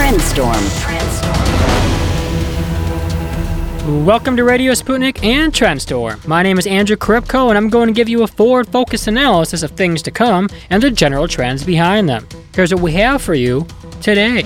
Trendstorm. Welcome to Radio Sputnik and Trendstorm. My name is Andrew Kripko, and I'm going to give you a forward-focused analysis of things to come and the general trends behind them. Here's what we have for you today.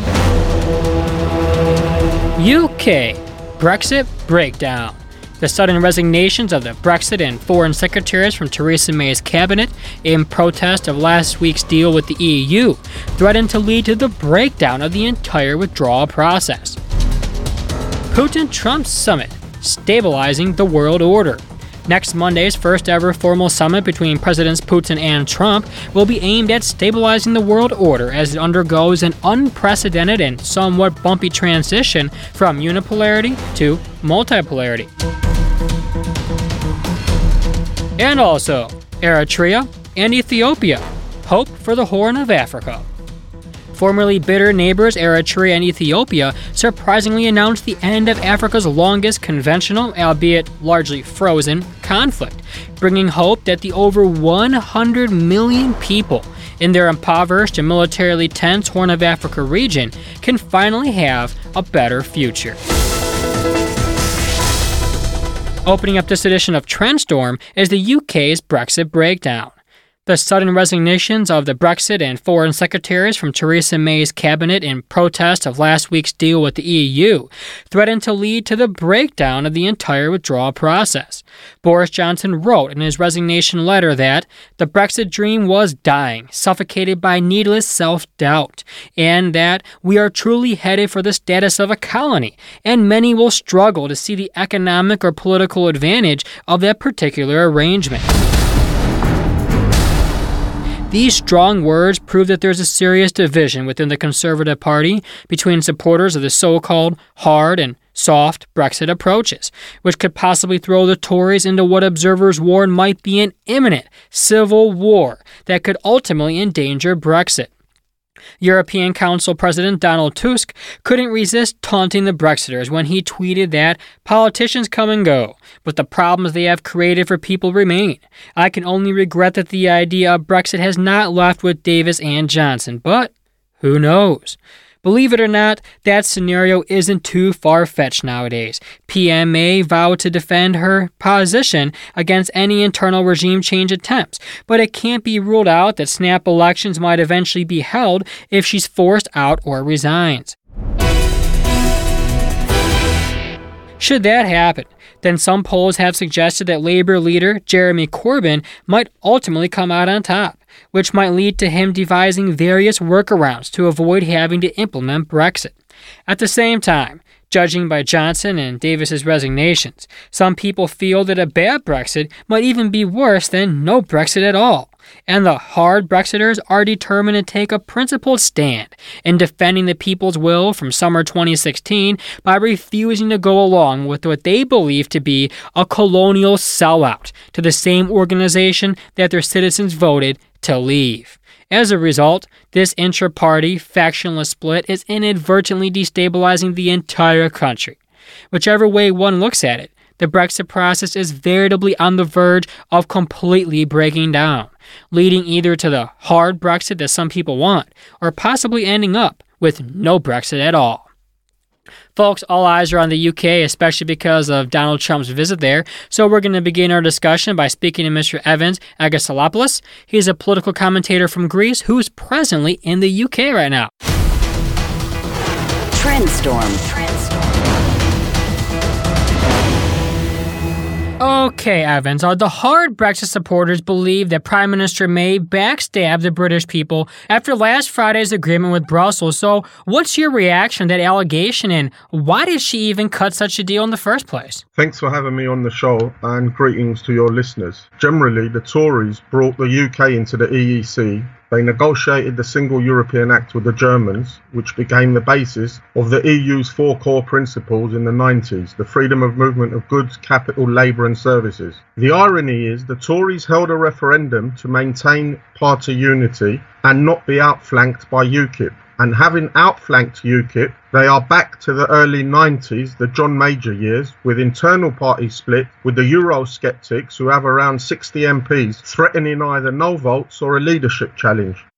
UK Brexit breakdown. The sudden resignations of the Brexit and Foreign Secretaries from Theresa May's cabinet in protest of last week's deal with the EU threaten to lead to the breakdown of the entire withdrawal process. Putin-Trump summit, stabilizing the world order. Next Monday's first ever formal summit between Presidents Putin and Trump will be aimed at stabilizing the world order as it undergoes an unprecedented and somewhat bumpy transition from unipolarity to multipolarity. And also, Eritrea and Ethiopia, hope for the Horn of Africa. Formerly bitter neighbors Eritrea and Ethiopia surprisingly announced the end of Africa's longest conventional, albeit largely frozen, conflict, bringing hope that the over 100 million people in their impoverished and militarily tense Horn of Africa region can finally have a better future. Opening up this edition of Trendstorm is the UK's Brexit breakdown. The sudden resignations of the Brexit and Foreign Secretaries from Theresa May's cabinet in protest of last week's deal with the EU threaten to lead to the breakdown of the entire withdrawal process. Boris Johnson wrote in his resignation letter that the Brexit dream was dying, suffocated by needless self-doubt, and that we are truly headed for the status of a colony, and many will struggle to see the economic or political advantage of that particular arrangement. These strong words prove that there's a serious division within the Conservative Party between supporters of the so-called hard and soft Brexit approaches, which could possibly throw the Tories into what observers warn might be an imminent civil war that could ultimately endanger Brexit. European Council President Donald Tusk couldn't resist taunting the Brexiters when he tweeted that politicians come and go, but the problems they have created for people remain. I can only regret that the idea of Brexit has not left with Davis and Johnson, but who knows? Believe it or not, that scenario isn't too far-fetched nowadays. PM May vowed to defend her position against any internal regime change attempts, but it can't be ruled out that snap elections might eventually be held if she's forced out or resigns. Should that happen, then some polls have suggested that Labour leader Jeremy Corbyn might ultimately come out on top, which might lead to him devising various workarounds to avoid having to implement Brexit. At the same time, judging by Johnson and Davis's resignations, some people feel that a bad Brexit might even be worse than no Brexit at all. And the hard Brexiters are determined to take a principled stand in defending the people's will from summer 2016 by refusing to go along with what they believe to be a colonial sellout to the same organization that their citizens voted to leave. As a result, this intra-party, factionless split is inadvertently destabilizing the entire country. Whichever way one looks at it, the Brexit process is veritably on the verge of completely breaking down, leading either to the hard Brexit that some people want, or possibly ending up with no Brexit at all. Folks, all eyes are on the UK, especially because of Donald Trump's visit there, so we're going to begin our discussion by speaking to Mr. Evans Agasalopoulos. He's a political commentator from Greece who's presently in the UK right now. Trendstorm. Okay, Evans, the hard Brexit supporters believe that Prime Minister May backstabbed the British people after last Friday's agreement with Brussels. So what's your reaction to that allegation, and why did she even cut such a deal in the first place? Thanks for having me on the show, and greetings to your listeners. Generally, the Tories brought the UK into the EEC. They negotiated the Single European Act with the Germans, which became the basis of the EU's four core principles in the 90s, the freedom of movement of goods, capital, labour and services. The irony is the Tories held a referendum to maintain party unity and not be outflanked by UKIP. And having outflanked UKIP, they are back to the early 90s, the John Major years, with internal party split, with the Eurosceptics, who have around 60 MPs, threatening either no votes or a leadership challenge.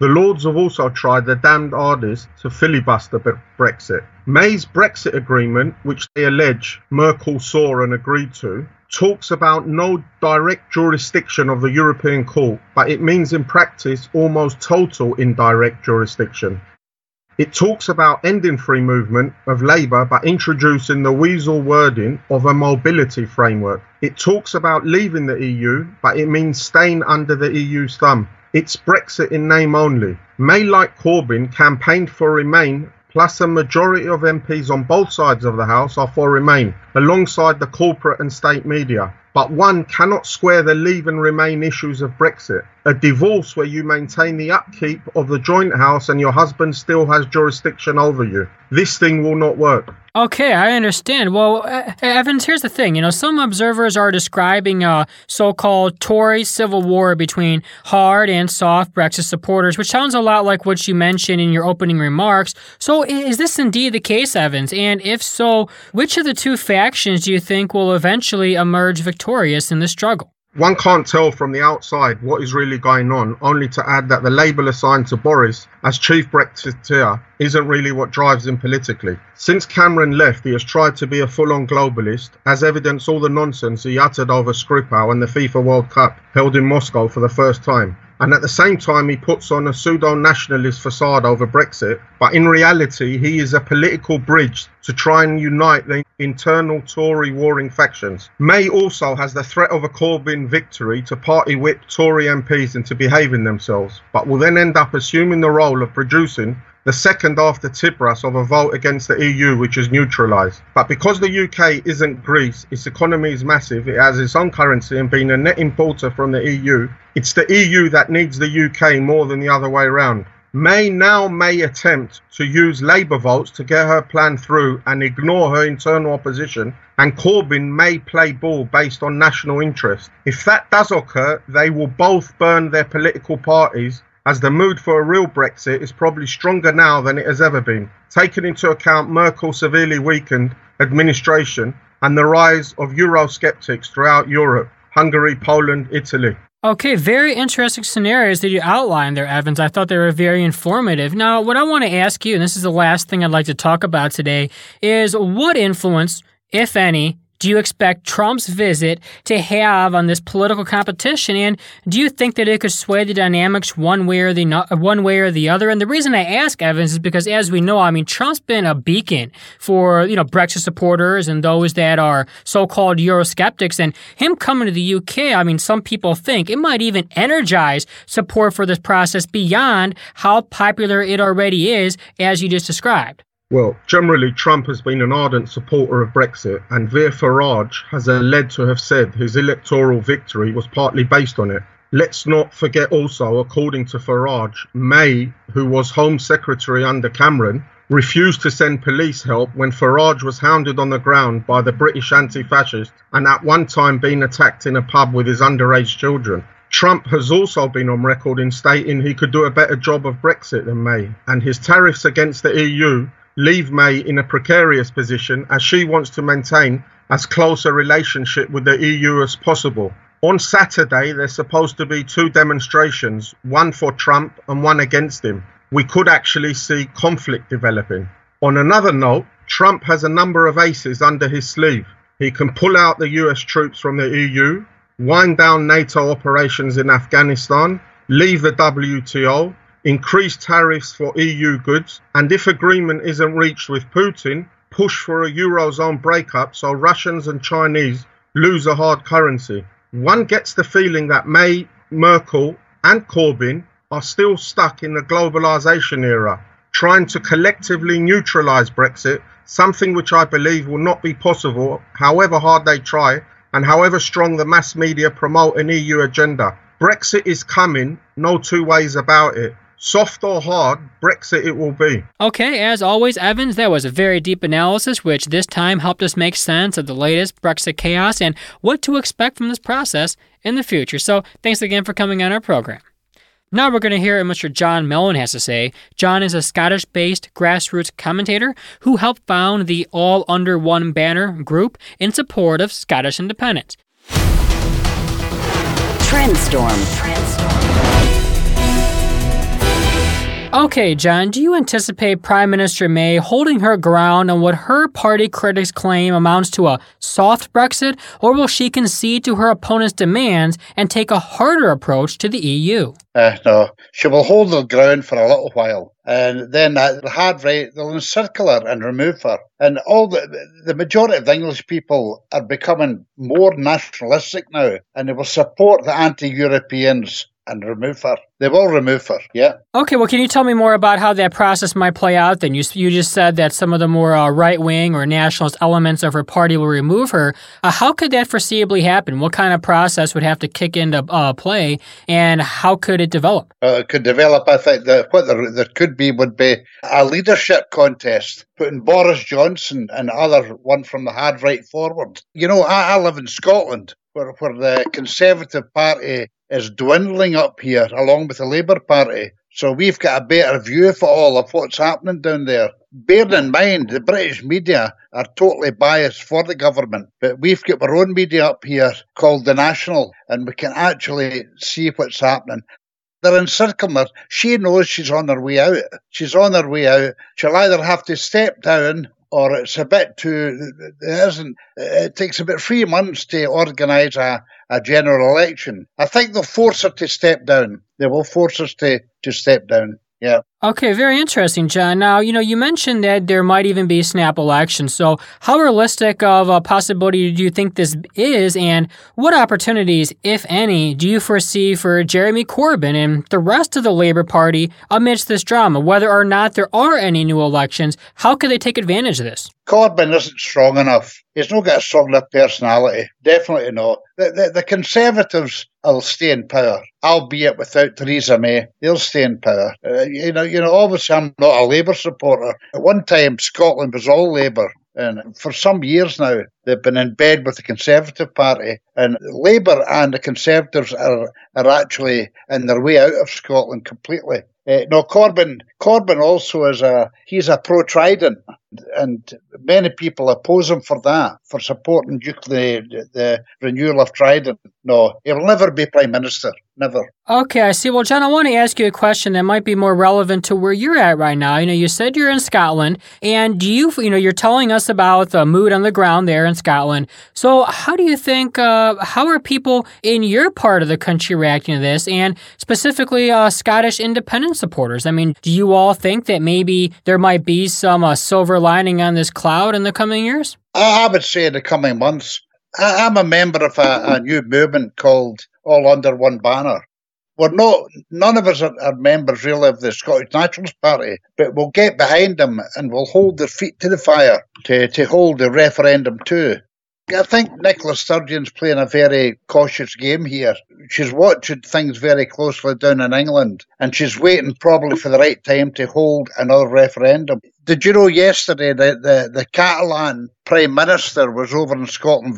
The Lords have also tried their damned hardest to filibuster Brexit. May's Brexit agreement, which they allege Merkel saw and agreed to, talks about no direct jurisdiction of the European Court, but it means in practice almost total indirect jurisdiction. It talks about ending free movement of labour but introducing the weasel wording of a mobility framework. It talks about leaving the EU, but it means staying under the EU's thumb. It's Brexit in name only. May, like Corbyn, campaigned for Remain, plus a majority of MPs on both sides of the House are for Remain, alongside the corporate and state media. But one cannot square the leave and remain issues of Brexit. A divorce where you maintain the upkeep of the joint house and your husband still has jurisdiction over you. This thing will not work. Okay, I understand. Well, Evans, here's the thing. Some observers are describing a so-called Tory civil war between hard and soft Brexit supporters, which sounds a lot like what you mentioned in your opening remarks. So is this indeed the case, Evans? And if so, which of the two factions do you think will eventually emerge victorious in this struggle? One can't tell from the outside what is really going on, only to add that the label assigned to Boris as chief Brexiteer isn't really what drives him politically. Since Cameron left, he has tried to be a full-on globalist, as evidence all the nonsense he uttered over Skripal and the FIFA World Cup held in Moscow for the first time. And at the same time, he puts on a pseudo-nationalist facade over Brexit, but in reality, he is a political bridge to try and unite the internal Tory warring factions. May also has the threat of a Corbyn victory to party whip Tory MPs into behaving themselves, but will then end up assuming the role of producing the second after Tsipras of a vote against the EU, which is neutralised. But because the UK isn't Greece, its economy is massive, it has its own currency and being a net importer from the EU, it's the EU that needs the UK more than the other way around. May attempt to use Labour votes to get her plan through and ignore her internal opposition, and Corbyn may play ball based on national interest. If that does occur, they will both burn their political parties, as the mood for a real Brexit is probably stronger now than it has ever been, taking into account Merkel's severely weakened administration and the rise of Eurosceptics throughout Europe, Hungary, Poland, Italy. Okay, very interesting scenarios that you outlined there, Evans. I thought they were very informative. Now, what I want to ask you, and this is the last thing I'd like to talk about today, is what influence, if any, do you expect Trump's visit to have on this political competition? And do you think that it could sway the dynamics one way or the other? And the reason I ask, Evans, is because, as we know, Trump's been a beacon for, Brexit supporters and those that are so-called Eurosceptics. And him coming to the UK, some people think it might even energize support for this process beyond how popular it already is, as you just described. Well, generally, Trump has been an ardent supporter of Brexit, and Veer Farage has alleged to have said his electoral victory was partly based on it. Let's not forget also, according to Farage, May, who was Home Secretary under Cameron, refused to send police help when Farage was hounded on the ground by the British anti-fascists and at one time been attacked in a pub with his underage children. Trump has also been on record in stating he could do a better job of Brexit than May, and his tariffs against the EU leave May in a precarious position as she wants to maintain as close a relationship with the EU as possible. On Saturday, there's supposed to be two demonstrations, one for Trump and one against him. We could actually see conflict developing. On another note, Trump has a number of aces under his sleeve. He can pull out the US troops from the EU, wind down NATO operations in Afghanistan, leave the WTO, increase tariffs for EU goods, and if agreement isn't reached with Putin, push for a Eurozone breakup so Russians and Chinese lose a hard currency. One gets the feeling that May, Merkel, and Corbyn are still stuck in the globalization era, trying to collectively neutralize Brexit, something which I believe will not be possible however hard they try and however strong the mass media promote an EU agenda. Brexit is coming, no two ways about it. Soft or hard, Brexit it will be. Okay, as always, Evans, that was a very deep analysis, which this time helped us make sense of the latest Brexit chaos and what to expect from this process in the future. So thanks again for coming on our program. Now we're going to hear what Mr. John Mellon has to say. John is a Scottish-based grassroots commentator who helped found the All Under One Banner group in support of Scottish independence. Okay, John, do you anticipate Prime Minister May holding her ground on what her party critics claim amounts to a soft Brexit, or will she concede to her opponents' demands and take a harder approach to the EU? No, she will hold her ground for a little while, and then the hard right, they'll encircle her and remove her. And all the majority of the English people are becoming more nationalistic now, and they will support the anti-Europeans and remove her. They will remove her, yeah. Okay, well, can you tell me more about how that process might play out then? You just said that some of the more right-wing or nationalist elements of her party will remove her. How could that foreseeably happen? What kind of process would have to kick into play, and how could it develop? It could develop, I think, what there could be would be a leadership contest, putting Boris Johnson and other one from the hard right forward. You know, I live in Scotland, where the Conservative Party is dwindling up here, along with the Labour Party. So we've got a better view of it all, of what's happening down there. Bearing in mind, the British media are totally biased for the government, but we've got our own media up here called The National, and we can actually see what's happening. They're encircling her. She knows she's on her way out. She's on her way out. She'll either have to step down, or it's a bit too. It takes about 3 months to organise a general election. I think they'll force her to step down. They will force us to step down. Yeah. Okay, very interesting, John. Now, you mentioned that there might even be snap elections. So how realistic of a possibility do you think this is, and what opportunities, if any, do you foresee for Jeremy Corbyn and the rest of the Labour Party amidst this drama? Whether or not there are any new elections, how could they take advantage of this? Corbyn isn't strong enough. He's not got a strong enough personality. Definitely not. The Conservatives will stay in power, albeit without Theresa May. They'll stay in power. Obviously I'm not a Labour supporter. At one time, Scotland was all Labour. And for some years now, they've been in bed with the Conservative Party. And Labour and the Conservatives are actually in their way out of Scotland completely. Corbyn also he's a pro-Trident, and many people oppose him for that, for supporting the renewal of Trident. No, he'll never be Prime Minister, never. Okay, I see. Well, John, I want to ask you a question that might be more relevant to where you're at right now. You said you're in Scotland, and you're telling us about the mood on the ground there in Scotland. So how do you think, how are people in your part of the country reacting to this, and specifically Scottish independence supporters? I mean, do you all think that maybe there might be some silver lining on this cloud in the coming years? I would say in the coming months. I'm a member of a new movement called All Under One Banner. None of us are members really of the Scottish Nationalist Party, but we'll get behind them and we'll hold their feet to the fire to hold the referendum too. I think Nicola Sturgeon's playing a very cautious game here. She's watching things very closely down in England, and she's waiting probably for the right time to hold another referendum. Did you know yesterday that the Catalan Prime Minister was over in Scotland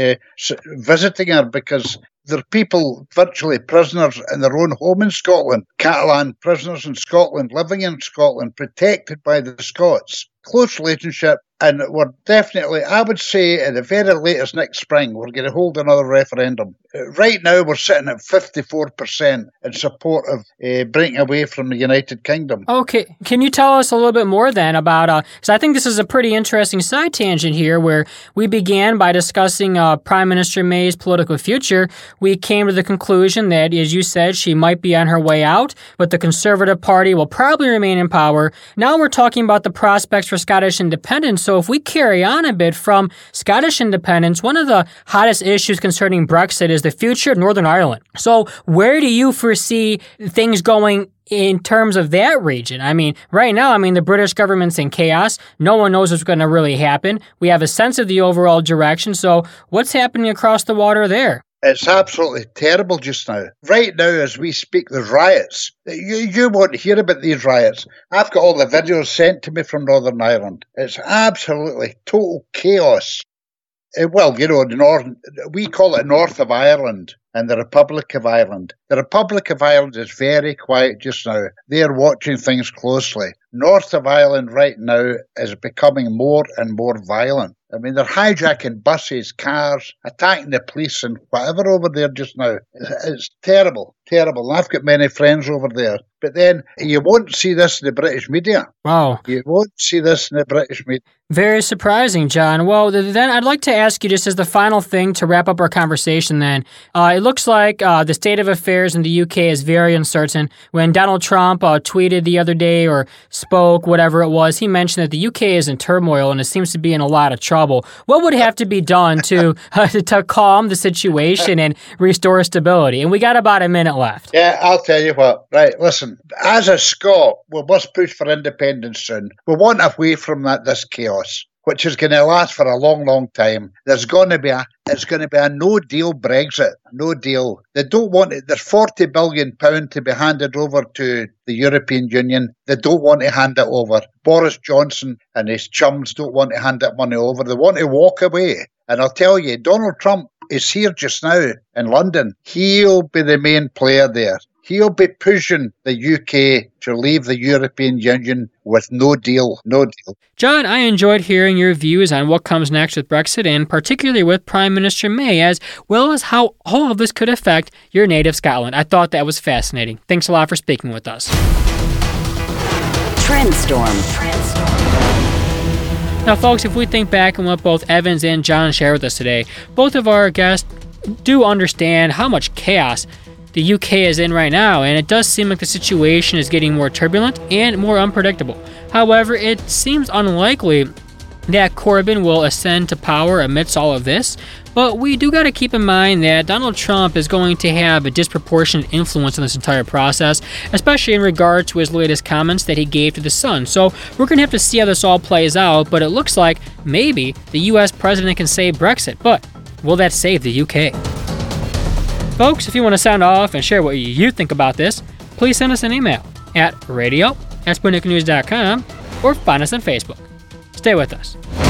visiting her because there are people, virtually prisoners in their own home in Scotland, Catalan prisoners in Scotland, living in Scotland, protected by the Scots. Close relationship, and we're definitely, I would say, at the very latest next spring, we're going to hold another referendum. Right now, we're sitting at 54% in support of breaking away from the United Kingdom. Okay, can you tell us a little bit more then about, because I think this is a pretty interesting side tangent here, where we began by discussing Prime Minister May's political future. We came to the conclusion that, as you said, she might be on her way out, but the Conservative Party will probably remain in power. Now we're talking about the prospects for Scottish independence. So if we carry on a bit from Scottish independence, one of the hottest issues concerning Brexit is the future of Northern Ireland. So where do you foresee things going in terms of that region? I mean, right now, the British government's in chaos. No one knows what's going to really happen. We have a sense of the overall direction. So what's happening across the water there? It's absolutely terrible just now. Right now, as we speak, there's riots. You won't hear about these riots. I've got all the videos sent to me from Northern Ireland. It's absolutely total chaos. We call it North of Ireland and the Republic of Ireland. The Republic of Ireland is very quiet just now. They're watching things closely. North of Ireland right now is becoming more and more violent. They're hijacking buses, cars, attacking the police and whatever over there just now. It's terrible, terrible. And I've got many friends over there. But then you won't see this in the British media. Wow. You won't see this in the British media. Very surprising, John. Well, then I'd like to ask you, just as the final thing to wrap up our conversation then, it looks like the state of affairs in the UK is very uncertain. When Donald Trump tweeted the other day or spoke, whatever it was, he mentioned that the UK is in turmoil and it seems to be in a lot of trouble. What would have to be done to calm the situation and restore stability? And we got about a minute left. Yeah, I'll tell you what. Right, listen. As a Scot, we must push for independence soon. We want away from this chaos, which is going to last for a long, long time. It's going to be a no-deal Brexit. No deal. They don't want it. There's £40 billion to be handed over to the European Union. They don't want to hand it over. Boris Johnson and his chums don't want to hand that money over. They want to walk away. And I'll tell you, Donald Trump is here just now in London. He'll be the main player there. He'll be pushing the UK to leave the European Union with no deal. No deal. John, I enjoyed hearing your views on what comes next with Brexit and particularly with Prime Minister May, as well as how all of this could affect your native Scotland. I thought that was fascinating. Thanks a lot for speaking with us. Trendstorm. Now, folks, if we think back on what both Evans and John shared with us today, both of our guests do understand how much chaos the UK is in right now, and it does seem like the situation is getting more turbulent and more unpredictable. However, it seems unlikely that Corbyn will ascend to power amidst all of this, but we do got to keep in mind that Donald Trump is going to have a disproportionate influence on this entire process, especially in regard to his latest comments that he gave to The Sun. So we're going to have to see how this all plays out, but it looks like maybe the US president can save Brexit, but will that save the UK? Folks, if you want to sound off and share what you think about this, please send us an email at radio@sputniknews.com or find us on Facebook. Stay with us.